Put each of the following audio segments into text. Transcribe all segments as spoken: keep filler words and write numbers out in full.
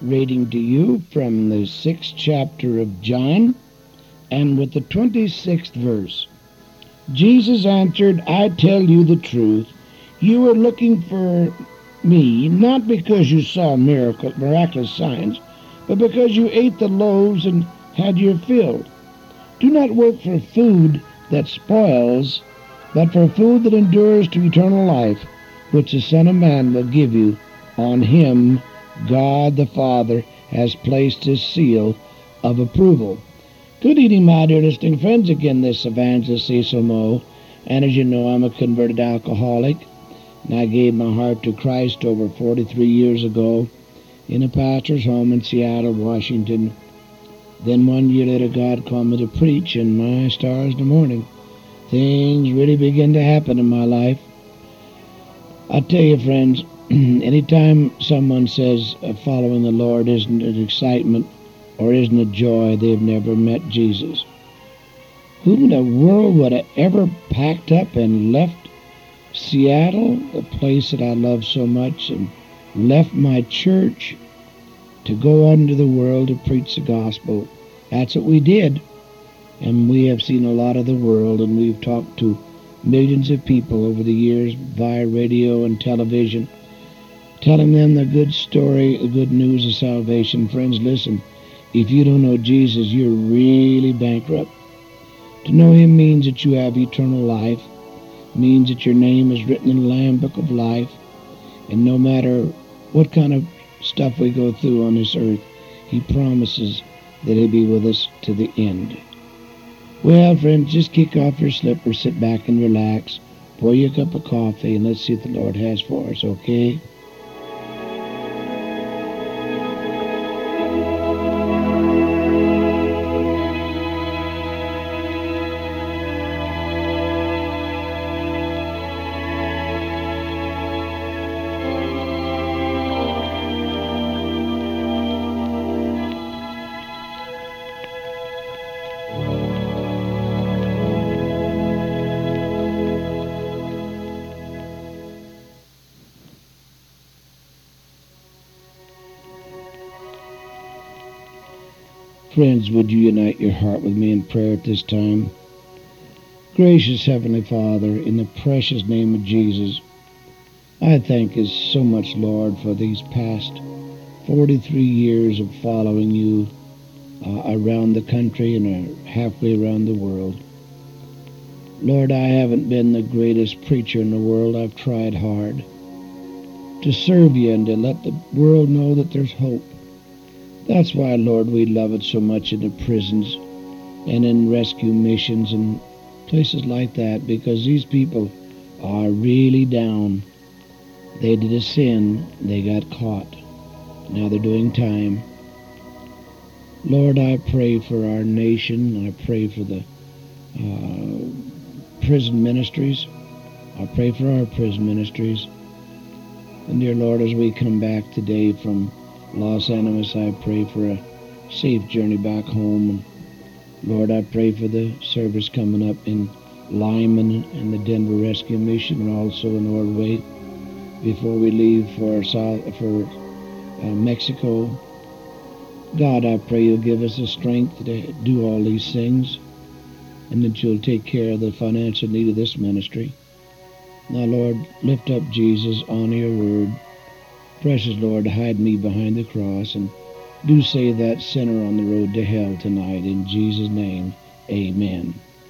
reading to you from the sixth chapter of John, and with the twenty-sixth verse. Jesus answered, I tell you the truth. You were looking for me, not because you saw miracle, miraculous signs, but because you ate the loaves and had your fill. Do not work for food that spoils, but for food that endures to eternal life, which the Son of Man will give you. On him God the Father has placed his seal of approval. Good evening, my dear listening friends. Again, this Evangelist Cecil Moe. And as you know, I'm a converted alcoholic, and I gave my heart to Christ over forty-three years ago in a pastor's home in Seattle, Washington. Then one year later, God called me to preach, and my stars in the morning, things really began to happen in my life. I tell you, friends, anytime someone says uh, following the Lord isn't an excitement or isn't a joy, they've never met Jesus. Who in the world would have ever packed up and left Seattle, the place that I love so much, and left my church to go out into the world to preach the gospel? That's what we did. And we have seen a lot of the world, and we've talked to millions of people over the years via radio and television, telling them the good story, the good news of salvation. Friends, listen, if you don't know Jesus, you're really bankrupt. To know him means that you have eternal life, means that your name is written in the Lamb Book of Life, and no matter what kind of stuff we go through on this earth, he promises that he'll be with us to the end. Well, friends, just kick off your slippers, sit back and relax, pour you a cup of coffee, and let's see what the Lord has for us, okay? Friends, would you unite your heart with me in prayer at this time? Gracious Heavenly Father, in the precious name of Jesus, I thank you so much, Lord, for these past forty-three years of following you uh, around the country and uh, halfway around the world. Lord, I haven't been the greatest preacher in the world. I've tried hard to serve you and to let the world know that there's hope. That's why, Lord, we love it so much in the prisons and in rescue missions and places like that, because these people are really down. They did a sin. They got caught. Now they're doing time. Lord, I pray for our nation. I pray for the uh, prison ministries. I pray for our prison ministries. And dear Lord, as we come back today from Los Angeles, I pray for a safe journey back home. And Lord, I pray for the service coming up in Lyman and the Denver Rescue Mission, and also in Ordway before we leave for South for uh, Mexico. God, I pray you'll give us the strength to do all these things, and that you'll take care of the financial need of this ministry. Now, Lord, lift up Jesus, honor your word. Precious Lord, hide me behind the cross, and do save that sinner on the road to hell tonight. In Jesus' name, amen.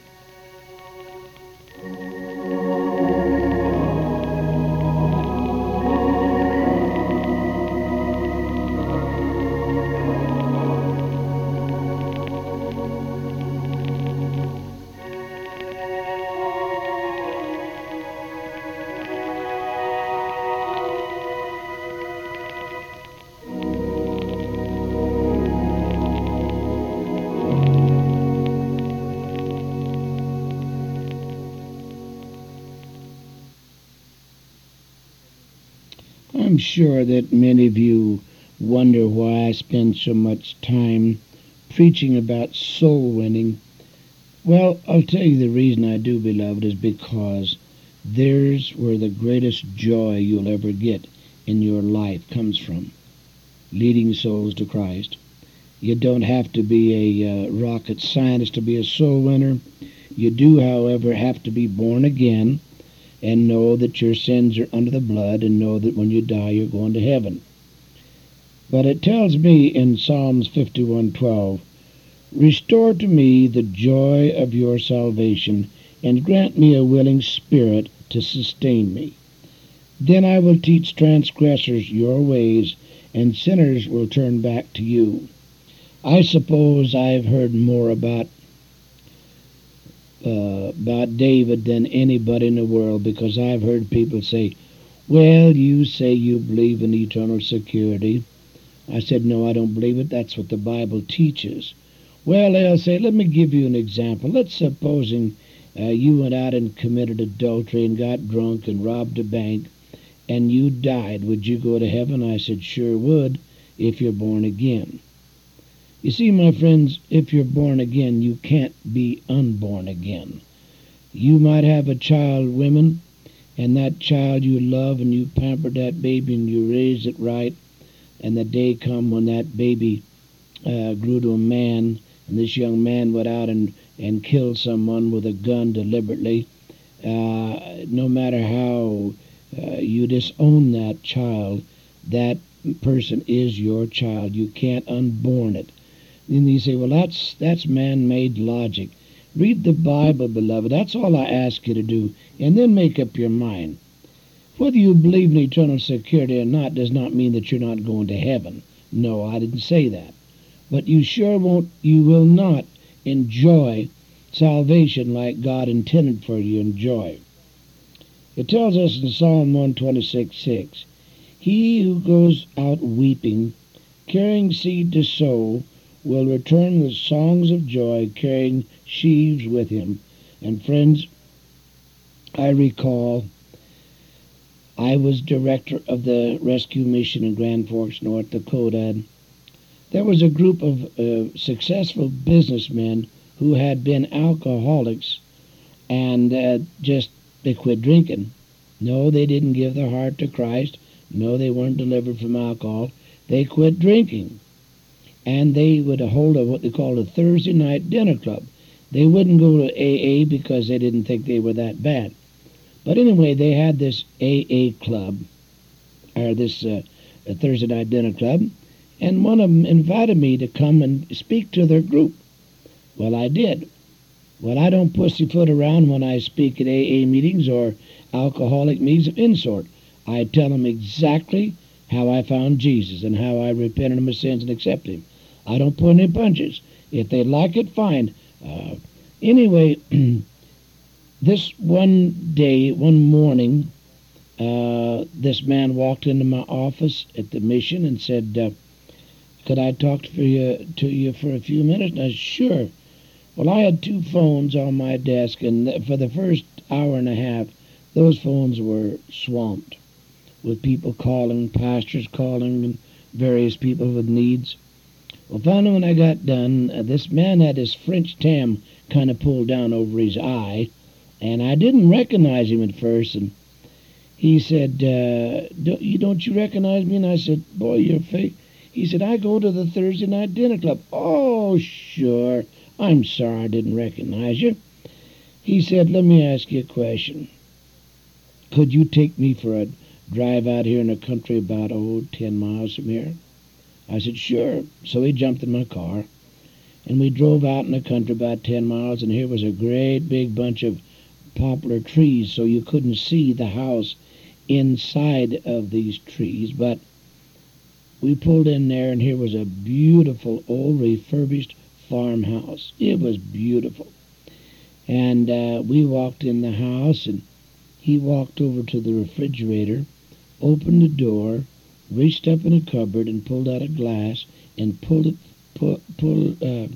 I'm sure that many of you wonder why I spend so much time preaching about soul winning. Well, I'll tell you the reason I do, beloved, is because there's where the greatest joy you'll ever get in your life comes from. leading souls to Christ. You don't have to be a uh, rocket scientist to be a soul winner. You do, however, have to be born again and know that your sins are under the blood and know that when you die you're going to heaven. But it tells me in Psalms fifty-one twelve, "Restore to me the joy of your salvation, and grant me a willing spirit to sustain me. Then I will teach transgressors your ways, and sinners will turn back to you." I suppose I've heard more about uh, about David than anybody in the world, because I've heard people say, "Well, you say you believe in eternal security." I said, "No, I don't believe it. That's what the Bible teaches." Well, they'll say, "Let me give you an example. Let's supposing uh, you went out and committed adultery and got drunk and robbed a bank, and you died. Would you go to heaven?" I said, "Sure would, if you're born again." You see, my friends, if you're born again, you can't be unborn again. You might have a child, women, and that child you love, and you pamper that baby and you raise it right, and the day come when that baby uh, grew to a man, and this young man went out and, and killed someone with a gun deliberately. Uh, no matter how uh, you disown that child, that person is your child. You can't unborn it. And you say, "Well, that's that's man-made logic." Read the Bible, beloved. That's all I ask you to do, and then make up your mind. Whether you believe in eternal security or not does not mean that you're not going to heaven. No, I didn't say that. But you sure won't, you will not enjoy salvation like God intended for you to enjoy. It tells us in Psalm one twenty-six six, "He who goes out weeping, carrying seed to sow, will return with songs of joy, carrying sheaves with him." And friends, I recall I was director of the rescue mission in Grand Forks, North Dakota. And there was a group of uh, successful businessmen who had been alcoholics, and uh, just they quit drinking. No, they didn't give their heart to Christ. No, they weren't delivered from alcohol. They quit drinking. And they would hold a, what they called a Thursday night dinner club. They wouldn't go to A A because they didn't think they were that bad. But anyway, they had this A A club, or this uh, Thursday night dinner club, and one of them invited me to come and speak to their group. Well, I did. Well, I don't pussyfoot around when I speak at A A meetings or alcoholic meetings of any sort. I tell them exactly how I found Jesus and how I repented of my sins and accepted him. I don't pull any punches. If they like it, fine. Uh, anyway, this one day, one morning, uh, this man walked into my office at the mission and said, uh, "Could I talk to you, to you for a few minutes?" And I said, "Sure." Well, I had two phones on my desk, and for the first hour and a half, those phones were swamped with people calling, pastors calling, and various people with needs. Well, finally, when I got done, uh, this man had his French tam kind of pulled down over his eye, and I didn't recognize him at first. And he said, uh, don't, you, don't you recognize me? And I said, "Boy, you're fake." He said, "I go to the Thursday night dinner club." "Oh, sure. I'm sorry I didn't recognize you." He said, "Let me ask you a question. Could you take me for a drive out here in the country about, oh, ten miles from here?" I said, "Sure." So he jumped in my car, and we drove out in the country about ten miles, and here was a great big bunch of poplar trees, so you couldn't see the house inside of these trees. But we pulled in there, and here was a beautiful old refurbished farmhouse. It was beautiful. And uh, we walked in the house, and he walked over to the refrigerator, opened the door, reached up in a cupboard and pulled out a glass and pulled it, pull, pull, uh,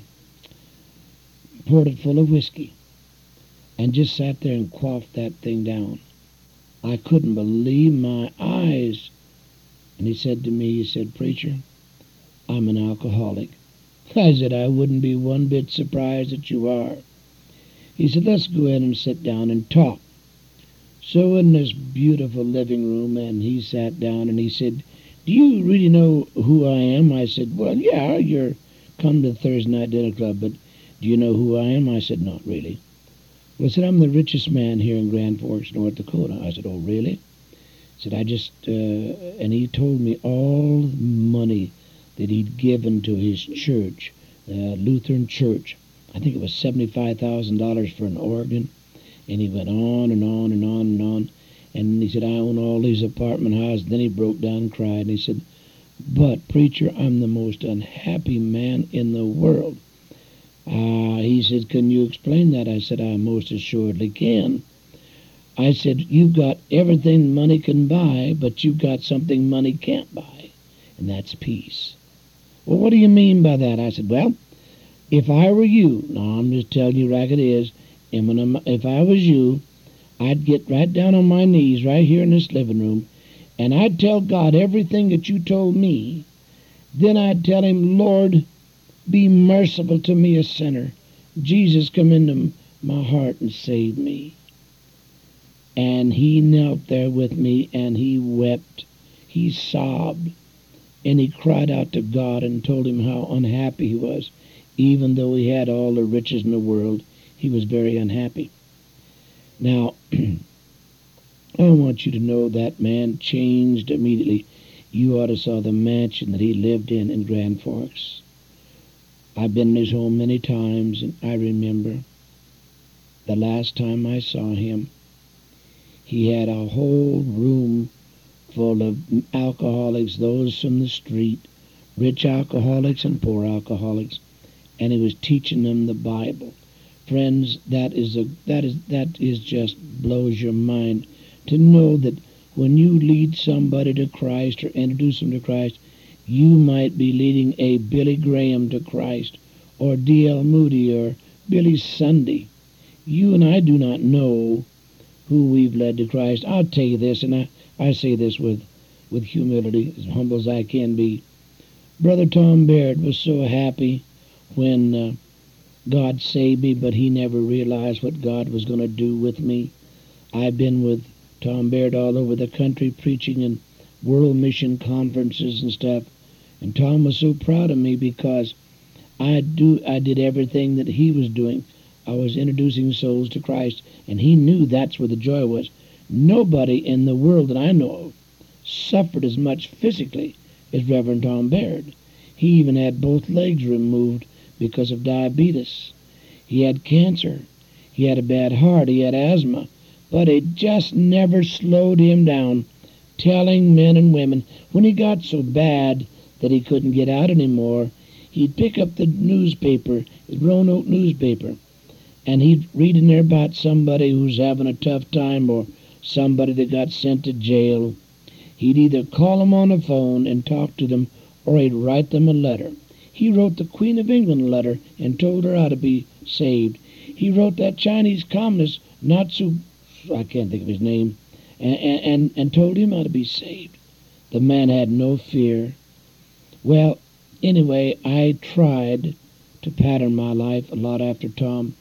poured it full of whiskey, and just sat there and quaffed that thing down. I couldn't believe my eyes. And he said to me, he said, "Preacher, I'm an alcoholic." I said, "I wouldn't be one bit surprised that you are." He said, "Let's go in and sit down and talk." So in this beautiful living room, and he sat down and he said, do you really know who I am? I said, well, yeah, you're come to the Thursday night dinner club, but do you know who I am? I said, not really. Well, I said, I'm the richest man here in Grand Forks, North Dakota. I said, oh, really? I said, I just, uh, and he told me all the money that he'd given to his church, uh, Lutheran church. I think it was seventy-five thousand dollars for an organ. And he went on and on and on and on. And he said, I own all these apartment houses. Then he broke down and cried. And he said, but, preacher, I'm the most unhappy man in the world. Uh, he said, can you explain that? I said, I most assuredly can. I said, you've got everything money can buy, but you've got something money can't buy, and that's peace. Well, what do you mean by that? I said, well, if I were you, now I'm just telling you like it is, and when I'm, if I was you, I'd get right down on my knees right here in this living room, and I'd tell God everything that you told me. Then I'd tell him, Lord, be merciful to me, a sinner. Jesus, come into my heart and save me. And he knelt there with me, and he wept. He sobbed, and he cried out to God and told him how unhappy he was. Even though he had all the riches in the world, he was very unhappy. Now, I want you to know that man changed immediately. You ought to saw the mansion that he lived in in Grand Forks. I've been in his home many times, and I remember the last time I saw him, he had a whole room full of alcoholics, those from the street, rich alcoholics and poor alcoholics, and he was teaching them the Bible. Friends, that is a that is that is just blows your mind to know that when you lead somebody to Christ or introduce them to Christ, you might be leading a Billy Graham to Christ, or D L Moody, or Billy Sunday. You and I do not know who we've led to Christ. I'll tell you this, and I, I say this with, with humility, as humble as I can be. Brother Tom Baird was so happy when uh, God saved me, but he never realized what God was going to do with me. I've been with Tom Baird all over the country preaching in world mission conferences and stuff, and Tom was so proud of me because I do I did everything that he was doing. I was introducing souls to Christ, and he knew that's where the joy was. Nobody in the world that I know of suffered as much physically as Reverend Tom Baird. He even had both legs removed because of diabetes. He had cancer. He had a bad heart. He had asthma. But it just never slowed him down, telling men and women, when he got so bad that he couldn't get out anymore, he'd pick up the newspaper, the Roanoke newspaper, and he'd read in there about somebody who's having a tough time or somebody that got sent to jail. He'd either call them on the phone and talk to them, or he'd write them a letter. He wrote the Queen of England a letter and told her how to be saved. He wrote that Chinese communist, Natsu, I can't think of his name, and, and, and told him how to be saved. The man had no fear. Well, anyway, I tried to pattern my life a lot after Tom.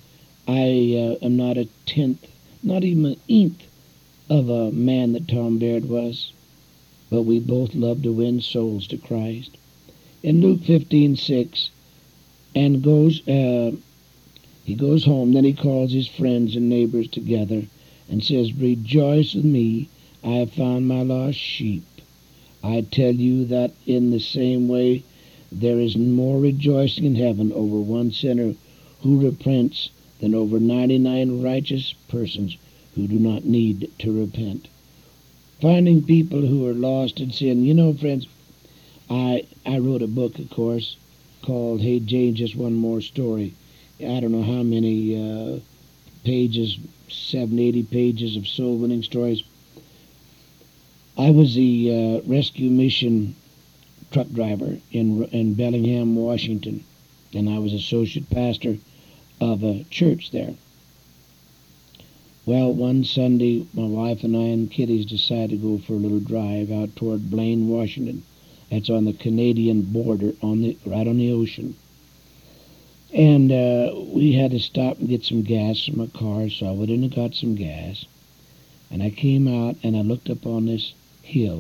I uh, am not a tenth, not even an nth of a man that Tom Baird was, but we both love to win souls to Christ. In Luke fifteen six, and goes, uh, he goes home, then he calls his friends and neighbors together and says, rejoice with me, I have found my lost sheep. I tell you that in the same way, there is more rejoicing in heaven over one sinner who repents than over ninety-nine righteous persons who do not need to repent. Finding people who are lost in sin. You know, friends, I I wrote a book, of course, called Hey Jane, Just One More Story. I don't know how many uh, pages, seventy, eighty pages of soul-winning stories. I was the uh, rescue mission truck driver in in Bellingham, Washington, and I was associate pastor of a church there. Well, one Sunday, my wife and I and kiddies decided to go for a little drive out toward Blaine, Washington. That's on the Canadian border, on the right on the ocean. And uh, we had to stop and get some gas from my car, so I went in and got some gas. And I came out and I looked up on this hill,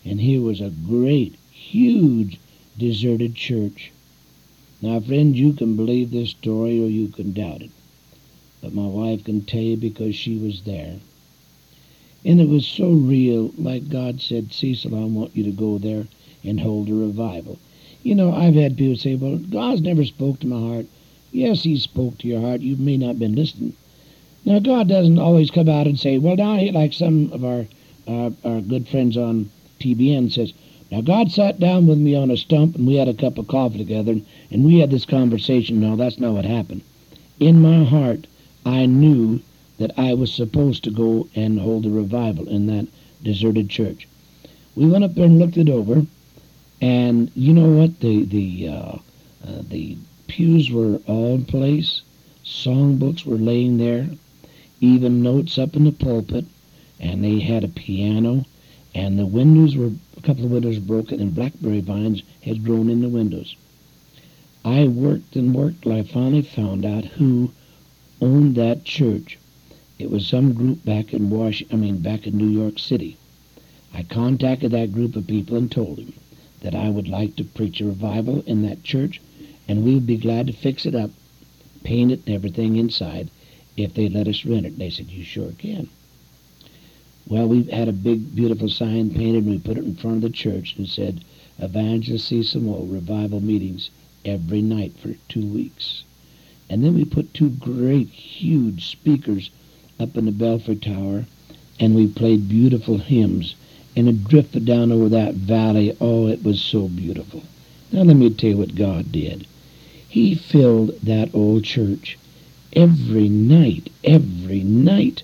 and here was a great, huge, deserted church. Now, friends, you can believe this story or you can doubt it, but my wife can tell you because she was there. And it was so real, like God said, Cecil, I want you to go there and hold a revival. You know, I've had people say, well, God's never spoke to my heart. Yes, he spoke to your heart. You may not have been listening. Now, God doesn't always come out and say, well, down here, like some of our, uh, our good friends on T B N says, now, God sat down with me on a stump, and we had a cup of coffee together, and we had this conversation. No, that's not what happened. In my heart, I knew that I was supposed to go and hold a revival in that deserted church. We went up there and looked it over, and you know what? The the uh, uh, the pews were all in place. Songbooks were laying there, even notes up in the pulpit, and they had a piano, and the windows were, a couple of windows broken, and blackberry vines had grown in the windows. I worked and worked till I finally found out who owned that church. It was some group back in Wash, I mean back in New York City. I contacted that group of people and told them that I would like to preach a revival in that church, and we would be glad to fix it up, paint it and everything inside, if they let us rent it. They said, you sure can. Well, we had a big, beautiful sign painted, and we put it in front of the church and said, Evangelist Cecil Moe, revival meetings every night for two weeks. And then we put two great, huge speakers up in the Belfry Tower, and we played beautiful hymns, and it drifted down over that valley. Oh, it was so beautiful. Now let me tell you what God did. He filled that old church every night, every night.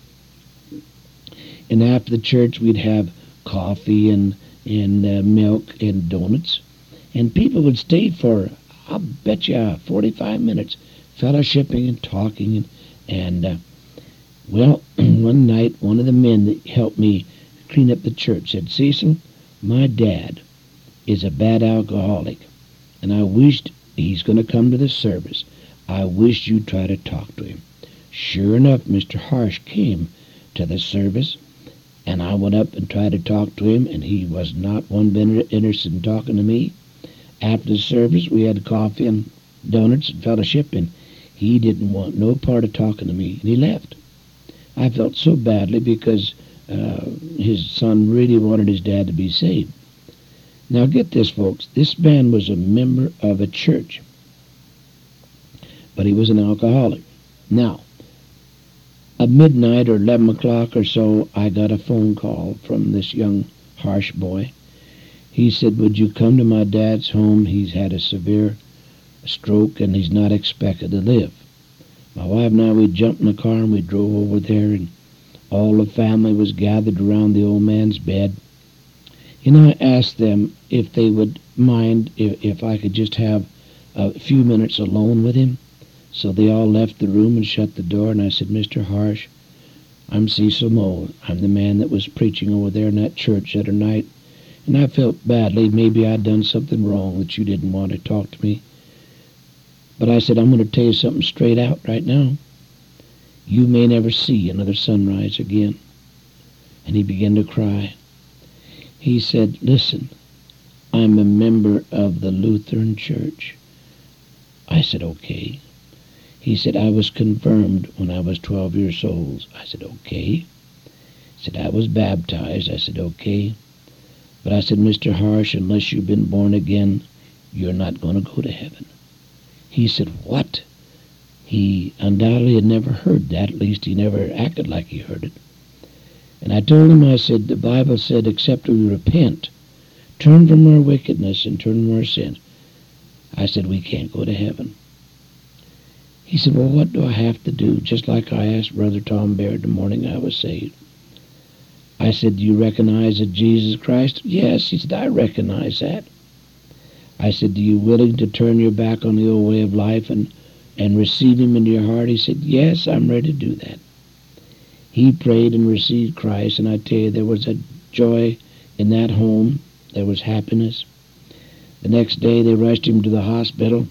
And after the church, we'd have coffee and, and uh, milk and donuts, and people would stay for, I'll bet you, forty-five minutes, fellowshipping and talking. And, and uh, well, one night, one of the men that helped me clean up the church said, Cecil, my dad is a bad alcoholic, and I wished he's going to come to the service. I wish you'd try to talk to him. Sure enough, Mister Harsh came to the service, and I went up and tried to talk to him, and he was not one bit interested in talking to me. After the service, we had coffee and donuts and fellowship, and he didn't want no part of talking to me, and he left. I felt so badly because uh, his son really wanted his dad to be saved. Now get this, folks. This man was a member of a church, but he was an alcoholic. Now, at midnight or eleven o'clock or so, I got a phone call from this young Harsh boy. He said, would you come to my dad's home? He's had a severe stroke and he's not expected to live. My wife and I, we jumped in the car and we drove over there, and all the family was gathered around the old man's bed. And I asked them if they would mind if, if I could just have a few minutes alone with him. So they all left the room and shut the door, and I said, Mister Harsh, I'm Cecil Moe. I'm the man that was preaching over there in that church that night, and I felt badly. Maybe I'd done something wrong that you didn't want to talk to me. But I said, I'm going to tell you something straight out right now. You may never see another sunrise again. And he began to cry. He said, listen, I'm a member of the Lutheran Church. I said, okay. He said, I was confirmed when I was twelve years old. I said, okay. He said, I was baptized. I said, okay. But I said, Mister Harsh, unless you've been born again, you're not going to go to heaven. He said, what? He undoubtedly had never heard that. At least he never acted like he heard it. And I told him, I said, the Bible said, except we repent, turn from our wickedness and turn from our sin, I said, we can't go to heaven. He said, well, what do I have to do? Just like I asked Brother Tom Baird the morning I was saved. I said, do you recognize that Jesus Christ? Yes. He said, I recognize that. I said, are you willing to turn your back on the old way of life and, and receive him into your heart? He said, yes, I'm ready to do that. He prayed and received Christ, and I tell you, there was a joy in that home. There was happiness. The next day, they rushed him to the hospital.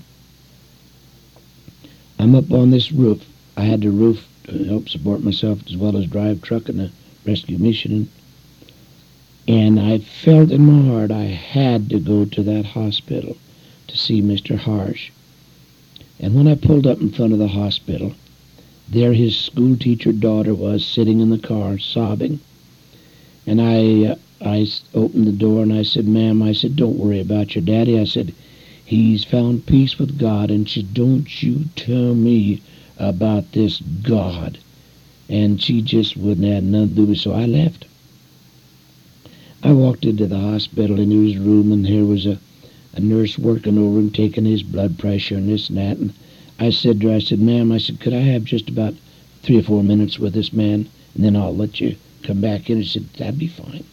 I'm up on this roof. I had the roof to help support myself as well as drive truck and the rescue mission. And I felt in my heart I had to go to that hospital to see Mister Harsh. And when I pulled up in front of the hospital, there his schoolteacher daughter was sitting in the car sobbing. And I uh, I opened the door and I said, "Ma'am," I said, "don't worry about your daddy." I said, "He's found peace with God." And she said, "Don't you tell me about this God." And she just wouldn't have nothing to do with it, so I left. I walked into the hospital in his room, and there was a, a nurse working over him, taking his blood pressure and this and that. And I said to her, I said, "Ma'am," I said, "could I have just about three or four minutes with this man, and then I'll let you come back in?" And she said, "That'd be fine."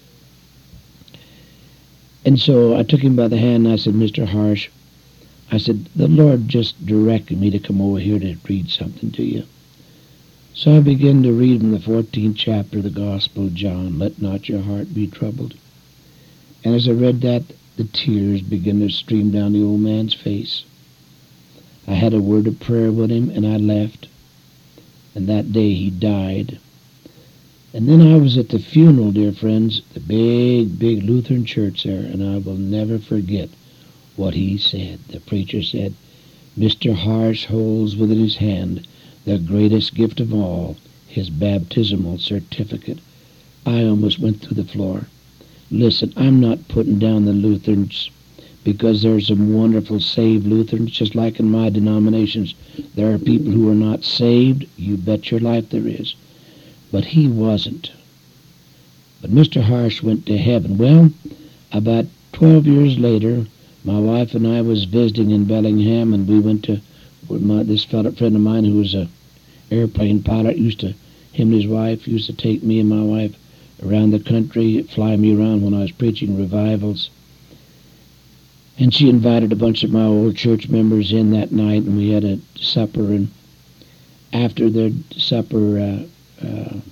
And so I took him by the hand, and I said, "Mister Harsh," I said, "the Lord just directed me to come over here to read something to you." So I began to read from the fourteenth chapter of the Gospel of John, "Let not your heart be troubled." And as I read that, the tears began to stream down the old man's face. I had a word of prayer with him, and I left. And that day he died. And then I was at the funeral, dear friends, the big, big Lutheran church there, and I will never forget what he said. The preacher said, "Mister Harsh holds within his hand the greatest gift of all, his baptismal certificate." I almost went through the floor. Listen, I'm not putting down the Lutherans, because there's some wonderful saved Lutherans, just like in my denominations. There are people who are not saved. You bet your life there is. But he wasn't. But Mister Harsh went to heaven. Well, about twelve years later, my wife and I was visiting in Bellingham, and we went to with my, this fellow friend of mine who was a airplane pilot. Used to him and his wife used to take me and my wife around the country, fly me around when I was preaching revivals. And she invited a bunch of my old church members in that night, and we had a supper. And after their supper, uh, uh,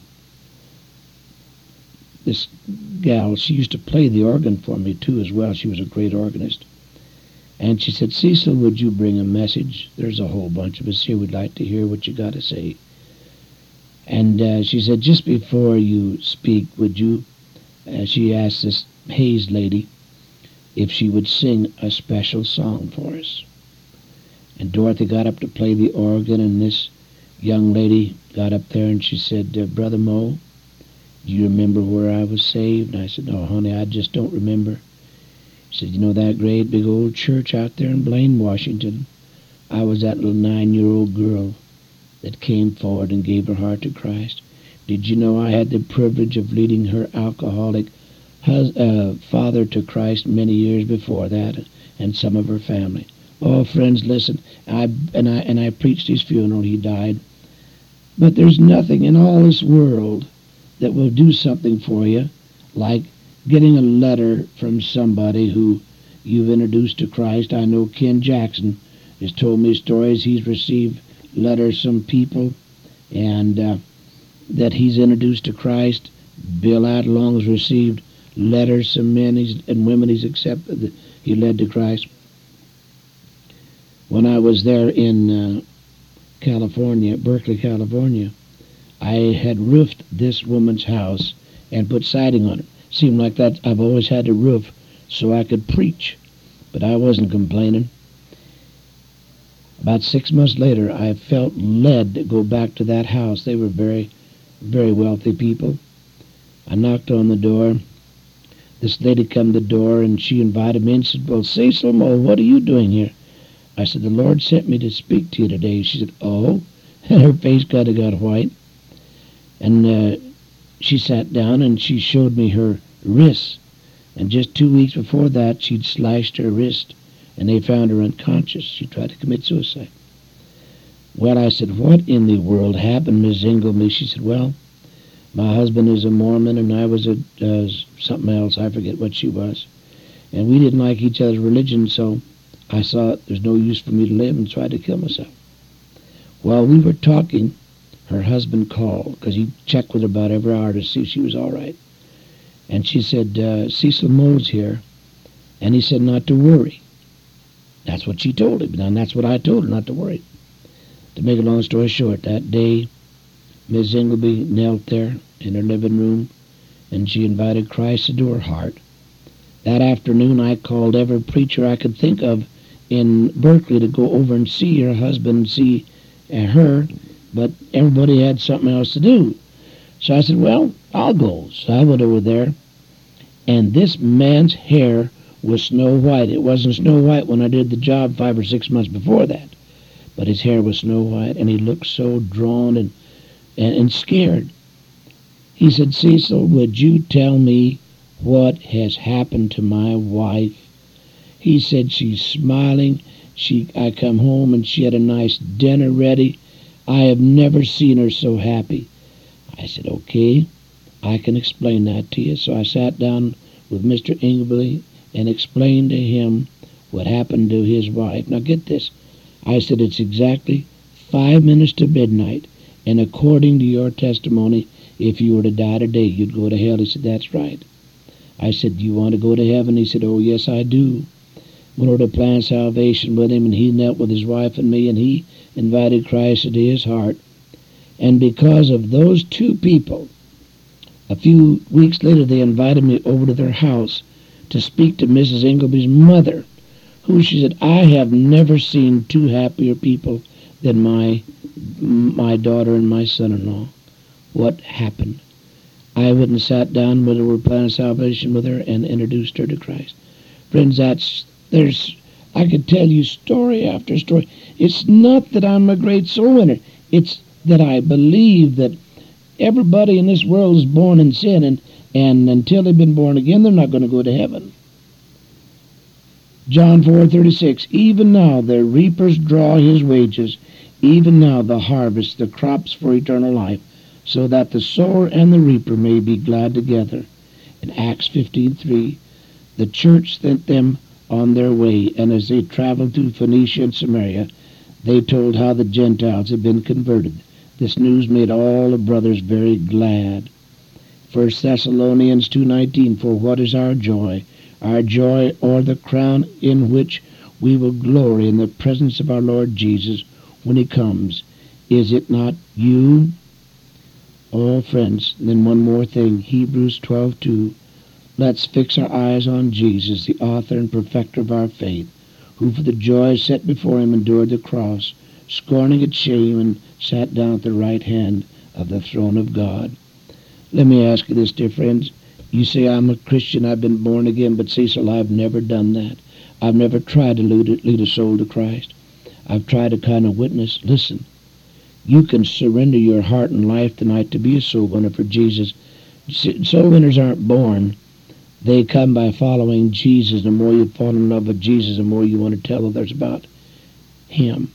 this gal, she used to play the organ for me too as well. She was a great organist. And she said, "Cecil, would you bring a message? There's a whole bunch of us here. We'd like to hear what you got to say." And uh, she said, "Just before you speak, would you," uh, she asked this Hayes lady if she would sing a special song for us. And Dorothy got up to play the organ, and this young lady got up there and she said, uh, "Brother Mo, do you remember where I was saved?" And I said, "No, honey, I just don't remember." She said, "You know that great big old church out there in Blaine, Washington? I was that little nine-year-old girl that came forward and gave her heart to Christ. Did you know I had the privilege of leading her alcoholic hus- uh, father to Christ many years before that, and some of her family?" Oh, friends, listen, I and I and I preached his funeral. He died. But there's nothing in all this world that will do something for you like getting a letter from somebody who you've introduced to Christ. I know Ken Jackson has told me stories. He's received letters from people and uh, that he's introduced to Christ. Bill Adlong has received letters from men he's, and women he's accepted that he led to Christ. When I was there in uh, California, Berkeley, California, I had roofed this woman's house and put siding on it. Seemed like that I've always had a roof so I could preach, but I wasn't complaining. About six months later, I felt led to go back to that house. They were very, very wealthy people. I knocked on the door. This lady come to the door, and she invited me and said, "Well, Cecil Mo, what are you doing here?" I said, "The Lord sent me to speak to you today." She said, "Oh?" And her face kind of got white. And uh, she sat down and she showed me her wrists. And just two weeks before that, she'd slashed her wrist, and they found her unconscious. She tried to commit suicide. Well, I said, "What in the world happened, Miss Ingleby?" She said, "Well, my husband is a Mormon, and I was a uh, something else. I forget what she was. And we didn't like each other's religion, so I saw there's no use for me to live and tried to kill myself." While we were talking, her husband called, because he checked with her about every hour to see if she was all right. And she said, uh, "Cecil Mo's here." And he said not to worry. That's what she told him, and that's what I told her, not to worry. To make a long story short, that day, Miss Ingleby knelt there in her living room, and she invited Christ into her heart. That afternoon I called every preacher I could think of in Berkeley to go over and see her husband and see uh, her, but everybody had something else to do. So I said, well, I'll go. So I went over there, and this man's hair was snow white. It wasn't snow white when I did the job five or six months before that, but his hair was snow white, and he looked so drawn and, and, and scared. He said, Cecil, would you tell me what has happened to my wife? He said, she's smiling. She, I come home and she had a nice dinner ready. I have never seen her so happy. I said, okay, I can explain that to you. So I sat down with Mister Ingleby and explained to him what happened to his wife. Now get this. I said, it's exactly five minutes to midnight, and according to your testimony, if you were to die today, you'd go to hell. He said, that's right. I said, do you want to go to heaven? He said, oh, yes, I do. Went over to plan salvation with him, and he knelt with his wife and me, and he invited Christ into his heart. And because of those two people, a few weeks later, they invited me over to their house to speak to Missus Ingleby's mother, who she said, I have never seen two happier people than my my daughter and my son-in-law. What happened? I went and sat down with her, we were planning salvation with her, and introduced her to Christ. Friends, that's there's I could tell you story after story. It's not that I'm a great soul winner. It's that I believe that everybody in this world is born in sin, and, and until they've been born again, they're not going to go to heaven. John four thirty-six, even now the reapers draw his wages, even now the harvest, the crops for eternal life, so that the sower and the reaper may be glad together. In Acts fifteen three, the church sent them on their way, and as they traveled through Phoenicia and Samaria, they told how the Gentiles had been converted. This news made all the brothers very glad. First Thessalonians two nineteen, for what is our joy? Our joy, or the crown in which we will glory in the presence of our Lord Jesus when he comes. Is it not you? Oh, friends, then one more thing, Hebrews twelve two. Let's fix our eyes on Jesus, the author and perfecter of our faith, who for the joy set before him endured the cross, scorning its shame, and sat down at the right hand of the throne of God. Let me ask you this, dear friends. You say, I'm a Christian, I've been born again, but Cecil, I've never done that. I've never tried to lead, lead a soul to Christ. I've tried to kind of witness. Listen, you can surrender your heart and life tonight to be a soul winner for Jesus. Soul winners aren't born. They come by following Jesus. The more you fall in love with Jesus, the more you want to tell others about him.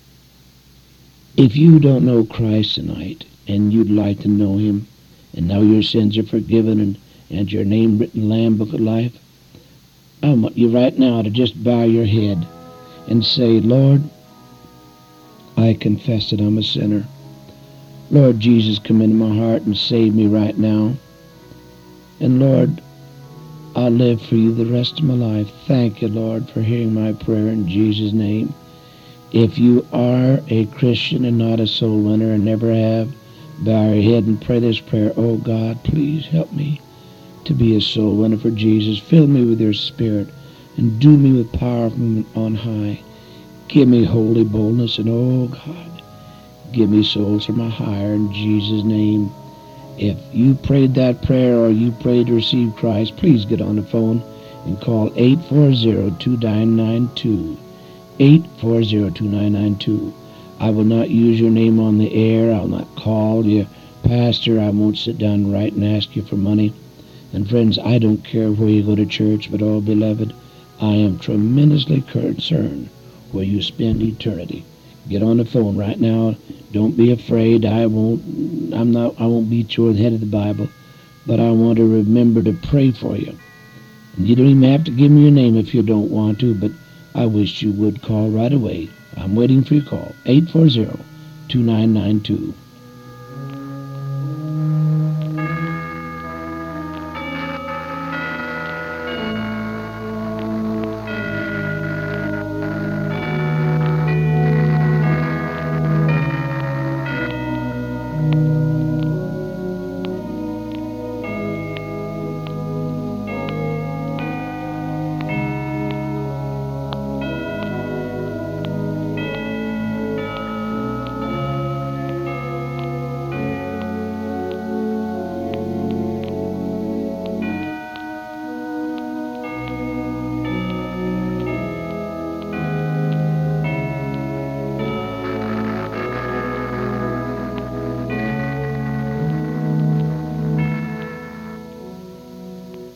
If you don't know Christ tonight, and you'd like to know him, and now your sins are forgiven, and, and your name written in the Lamb Book of Life, I want you right now to just bow your head and say, Lord, I confess that I'm a sinner. Lord Jesus, come into my heart and save me right now. And Lord, I'll live for you the rest of my life. Thank you, Lord, for hearing my prayer in Jesus' name. If you are a Christian and not a soul winner and never have, bow your head and pray this prayer. Oh God, please help me to be a soul winner for Jesus. Fill me with your Spirit and do me with power from on high. Give me holy boldness, and oh God, give me souls from my higher in Jesus' name. If you prayed that prayer or you prayed to receive Christ, please get on the phone and call eight four zero, two nine nine two. eight four zero, two nine nine two. I will not use your name on the air. I'll not call you pastor. I won't sit down and write and ask you for money. And friends, I don't care where you go to church, but oh, beloved, I am tremendously concerned where you spend eternity. Get on the phone right now. Don't be afraid. I won't. I'm not. I won't beat you over the head of the Bible, but I want to remember to pray for you. And you don't even have to give me your name if you don't want to, but I wish you would call right away. I'm waiting for your call. eight four zero, two nine nine two.